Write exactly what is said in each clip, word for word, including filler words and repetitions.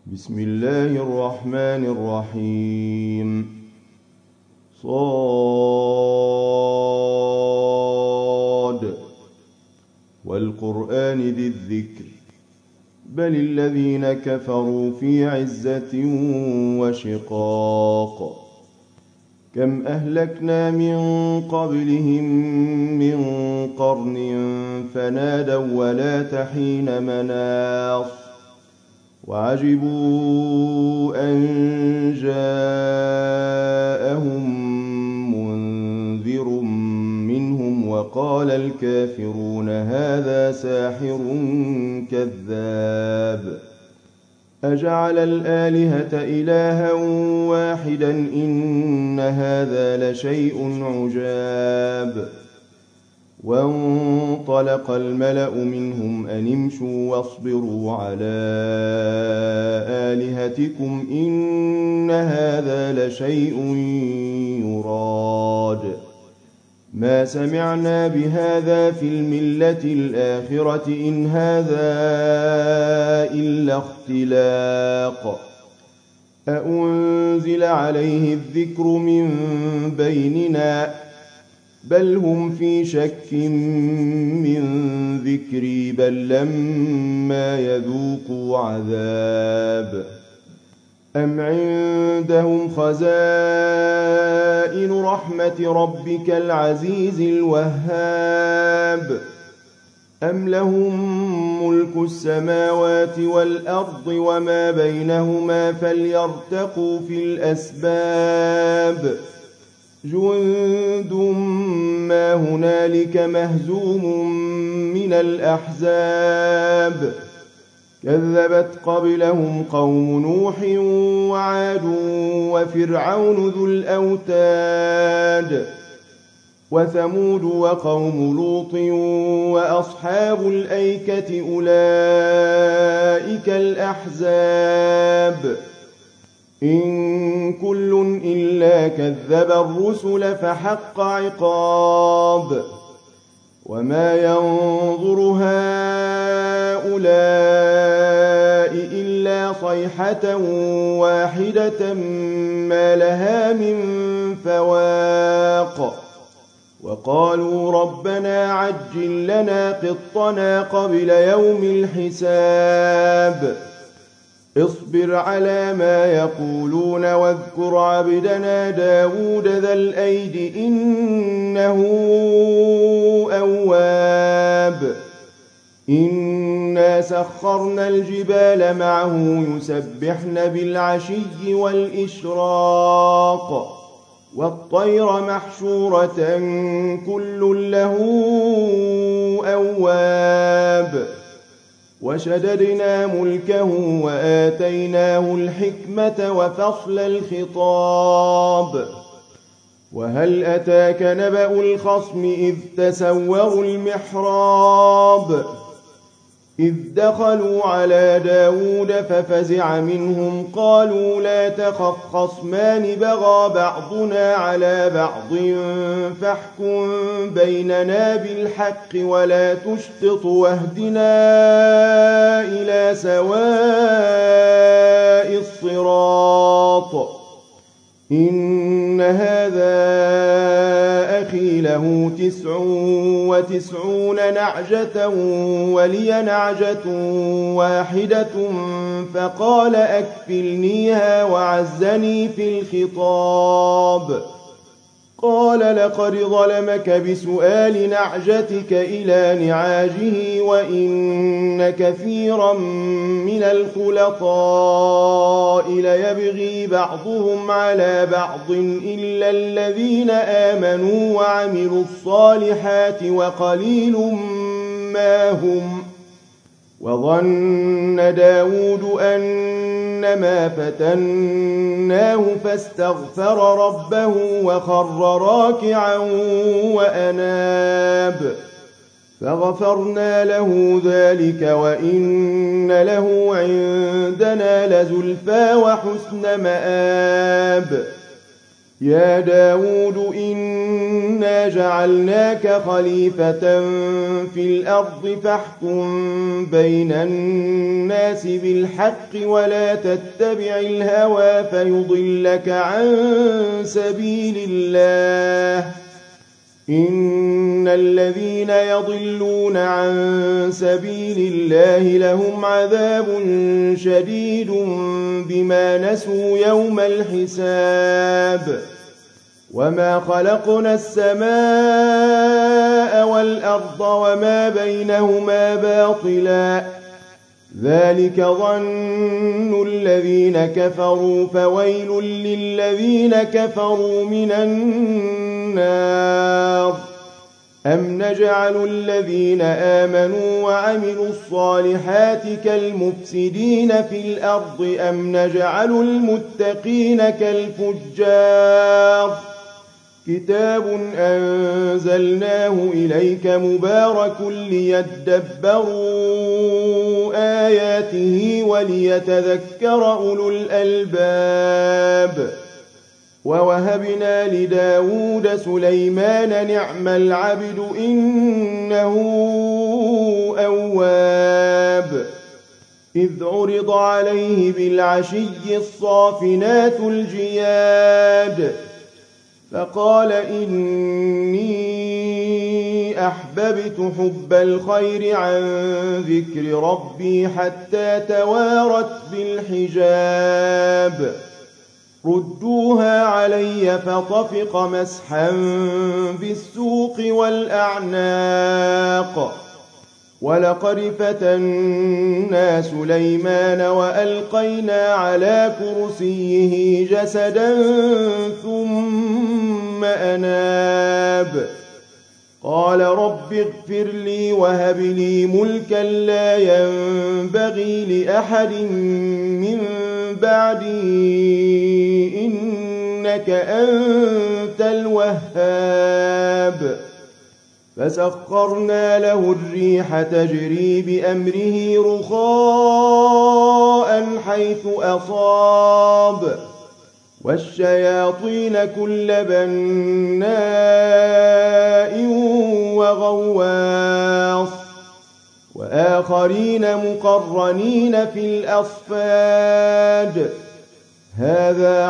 بسم الله الرحمن الرحيم. صاد والقرآن ذي الذكر بل الذين كفروا في عزة وشقاق. كم أهلكنا من قبلهم من قرن فنادوا ولا حين مناص وعجبوا أن جاءهم منذر منهم وقال الكافرون هذا ساحر كذاب أجعل الآلهة إلها واحدا إن هذا لشيء عجاب. وانطلق الملأ منهم أن امشوا واصبروا على آلهتكم إن هذا لشيء يراد ما سمعنا بهذا في الملة الآخرة إن هذا إلا اختلاق أأنزل عليه الذكر من بيننا بل هم في شك من ذكري بل لما يذوقوا عذاب أم عندهم خزائن رحمة ربك العزيز الوهاب أم لهم ملك السماوات والأرض وما بينهما فليرتقوا في الأسباب جند ما هنالك مهزوم من الأحزاب كذبت قبلهم قوم نوح وعاد وفرعون ذو الأوتاد وثمود وقوم لوط وأصحاب الأيكة أولئك الأحزاب إن كل إلا كذب الرسل فحق عقاب وما ينظر هؤلاء إلا صيحة واحدة ما لها من فواق وقالوا ربنا عجل لنا قطنا قبل يوم الحساب اصبر على ما يقولون واذكر عبدنا داود ذا الأيد إنه أواب إنا سخرنا الجبال معه يسبحن بالعشي والإشراق والطير محشورة كل له أواب وشددنا ملكه وآتيناه الحكمة وفصل الخطاب وهل أتاك نبأ الخصم إذ تسوروا المحراب إذ دخلوا على داود ففزع منهم قالوا لا تخف خصمان بغى بعضنا على بعض فاحكم بيننا بالحق ولا تشطط واهدنا إلى سواء الصراط إن هذا أخي له تسع وتسعون نعجة ولي نعجة واحدة فقال أكفلنيها وعزني في الخطاب قال لقد ظلمك بسؤال نعجتك إلى نعاجه وإن كثيرا من الخلطاء ليبغي بعضهم على بعض إلا الذين آمنوا وعملوا الصالحات وقليل ما هم وظن داود أنما فتناه فاستغفر ربه وخر راكعا وأناب فغفرنا له ذلك وإن له عندنا لزلفى وحسن مآب يا داود إنا جعلناك خليفة في الأرض فاحكم بين الناس بالحق ولا تتبع الهوى فيضلك عن سبيل الله إن الذين يضلون عن سبيل الله لهم عذاب شديد بما نسوا يوم الحساب وما خلقنا السماء والأرض وما بينهما باطلا ذلك ظن الذين كفروا فويل للذين كفروا من النار أم نجعل الذين آمنوا وعملوا الصالحات كالمفسدين في الأرض أم نجعل المتقين كالفجار كتاب أنزلناه إليك مبارك ليدبروا آياته وليتذكر أولو الألباب ووهبنا لداود سليمان نعم العبد إنه أواب إذ عرض عليه بالعشي الصافنات الجياد فقال إني أحببت حب الخير عن ذكر ربي حتى توارت بالحجاب ردوها علي فطفق مسحا بالسوق والأعناق ولقد فتنا سليمان وألقينا على كرسيه جسدا ثم أناب قال رب اغفر لي وهب لي ملكا لا ينبغي لأحد من بعدي إنك أنت الوهاب فسخرنا له الريح تجري بأمره رخاء حيث أصاب والشياطين كل بناء وغواص وآخرين مقرنين في الأصفاد هذا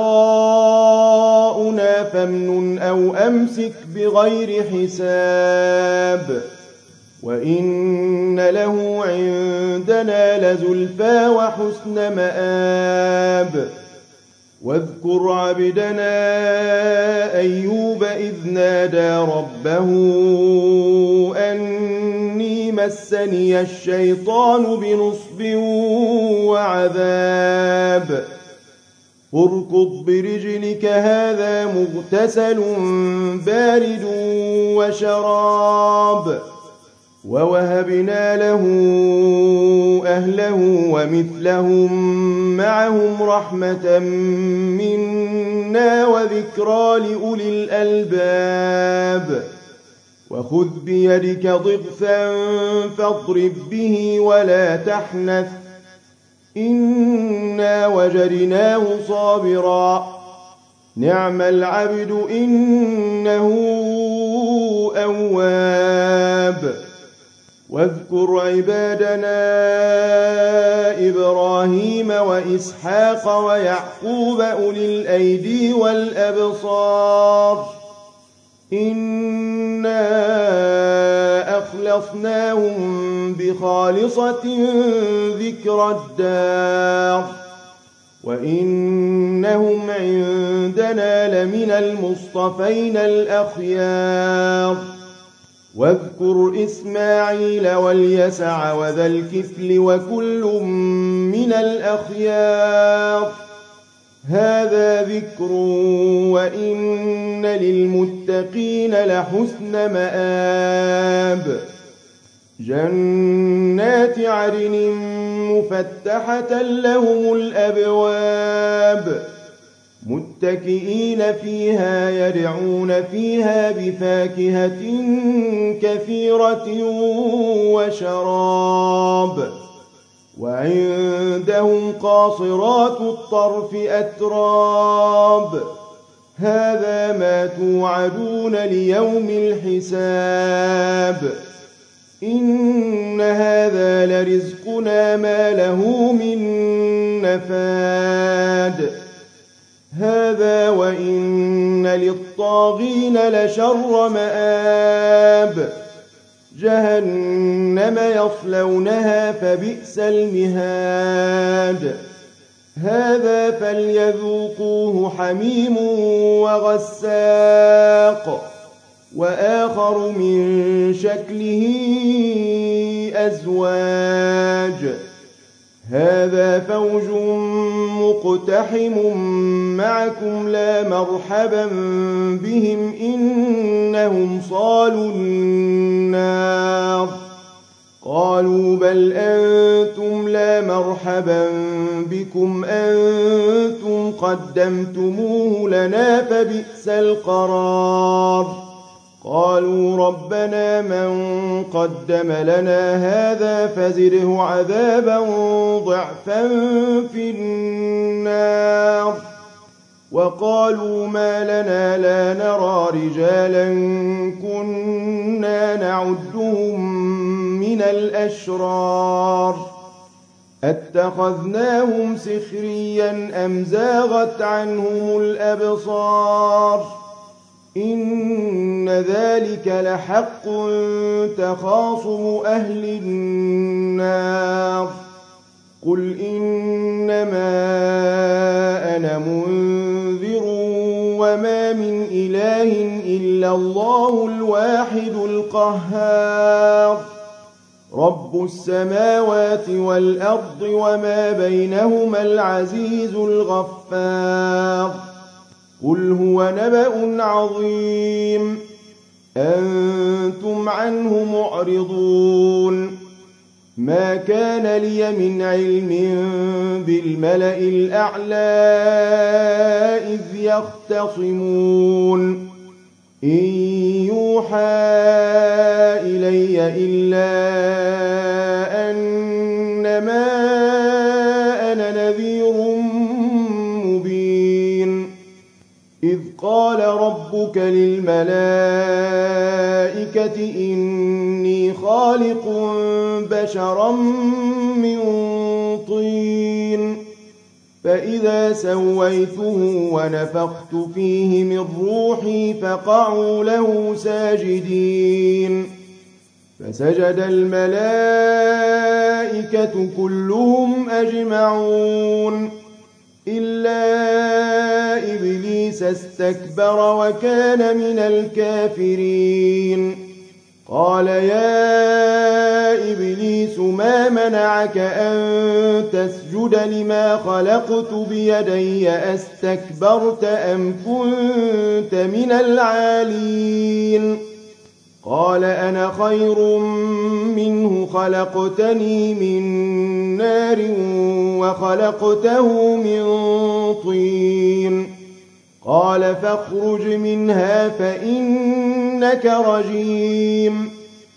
عطاؤنا فامنن أو أمسك بغير حساب وإن له عندنا لزلفى وحسن مآب واذكر عبدنا أيوب إذ نادى ربه أني مسني الشيطان بنصب وعذاب اركض برجلك هذا مغتسل بارد وشراب ووهبنا له أهله ومثلهم معهم رحمة منا وذكرى لأولي الألباب وخذ بيدك ضغثا فاضرب به ولا تحنث إنا وجدناه صابرا نعم العبد إنه أواب واذكر عبادنا إبراهيم وإسحاق ويعقوب أولي الأيدي والأبصار إنا أخلصناهم بخالصة ذكر الدار وإنهم عندنا لمن المصطفين الأخيار واذكر إسماعيل واليسع وذا الكفل وكل من الأخيار هذا ذكر وإن للمتقين لحسن مآب جنات عدن مفتحة لهم الأبواب متكئين فيها يدعون فيها بفاكهة كثيرة وشراب وعندهم قاصرات الطرف أتراب هذا ما توعدون ليوم الحساب إن هذا لرزقنا ما له من نفاد هذا وإن للطاغين لشر مآب جهنم يصلونها فبئس المهاد هذا فليذوقوه حميم وغساق وآخر من شكله أزواج هذا فوج مقتحم معكم لا مرحبا بهم إنهم صالوا النار قالوا بل أنتم لا مرحبا بكم أنتم قدمتموه لنا فبئس القرار قالوا ربنا من قدم لنا هذا فزده عذابا ضعفا في النار وقالوا ما لنا لا نرى رجالا كنا نعدهم من الأشرار أتخذناهم سخريا أم زاغت عنهم الأبصار إن ذلك لحق تخاصم أهل النار قل إنما أنا منذر وما من إله إلا الله الواحد القهار رب السماوات والأرض وما بينهما العزيز الغفار قل هو نبأ عظيم أنتم عنه معرضون ما كان لي من علم بالملأ الأعلى إذ يختصمون إن يوحى إلي إلا أنما أنا نذير مبين إذ قال ربك للملائكة إني خالق بشرا من طين فإذا سويته ونفخت فيه من روحي فقعوا له ساجدين فسجد الملائكة كلهم أجمعون إلا إبليس استكبر وكان من الكافرين قال يا إبليس ما منعك أن تسجد لما خلقت بيدي أستكبرت أم كنت من العالين قال أنا خير منه خلقتني من نار وخلقته من طين قال فاخرج منها فإنك رجيم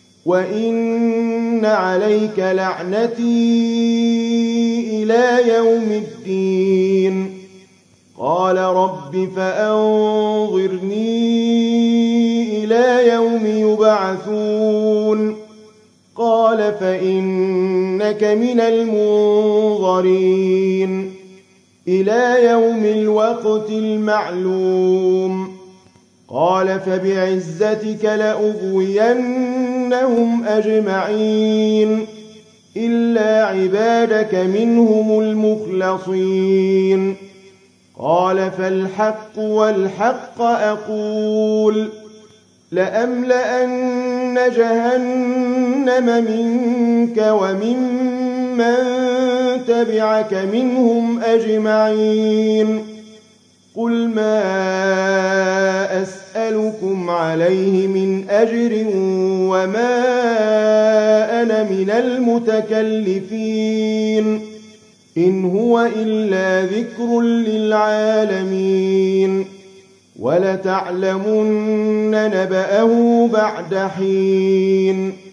وإن عليك لعنتي إلى يوم الدين قال رب فأنظرني إلى يوم يبعثون قال فإنك من المنظرين إلى يوم الوقت المعلوم قال فبعزتك لأغوينهم أجمعين إلا عبادك منهم المخلصين قال فالحق والحق أقول لأملأن جهنم منك وممن تبعك منهم أجمعين قل ما أسألكم عليه من أجر وما أنا من المتكلفين إن هو إلا ذكر للعالمين ولتعلمن نبأه بعد حين